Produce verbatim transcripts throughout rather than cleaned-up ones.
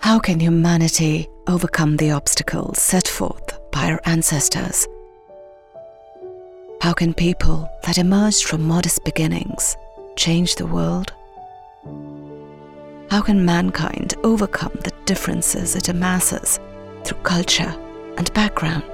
How can humanity overcome the obstacles set forth by our ancestors? How can people that emerged from modest beginnings change the world? How can mankind overcome the differences it amasses through culture and background?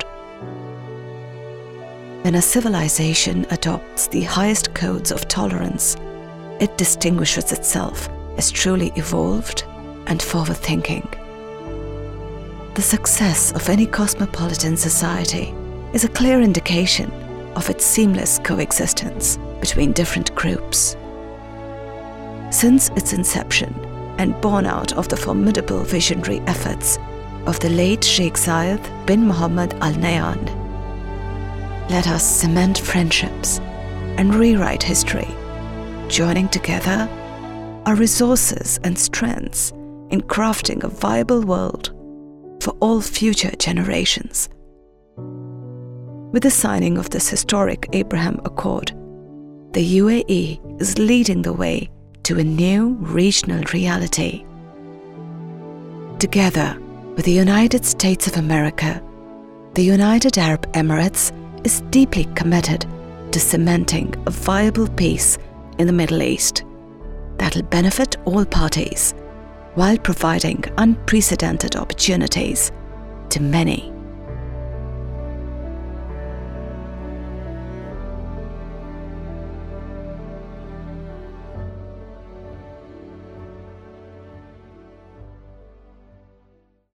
When a civilization adopts the highest codes of tolerance, it distinguishes itself as truly evolved and forward-thinking. The success of any cosmopolitan society is a clear indication of its seamless coexistence between different groups. Since its inception, and born out of the formidable visionary efforts of the late Sheikh Zayed bin Mohammed Al Nahyan, let us cement friendships and rewrite history, joining together our resources and strengths in crafting a viable world for all future generations. With the signing of this historic Abraham Accord, the U A E is leading the way to a new regional reality. Together with the United States of America, the United Arab Emirates is deeply committed to cementing a viable peace in the Middle East that'll benefit all parties while providing unprecedented opportunities to many.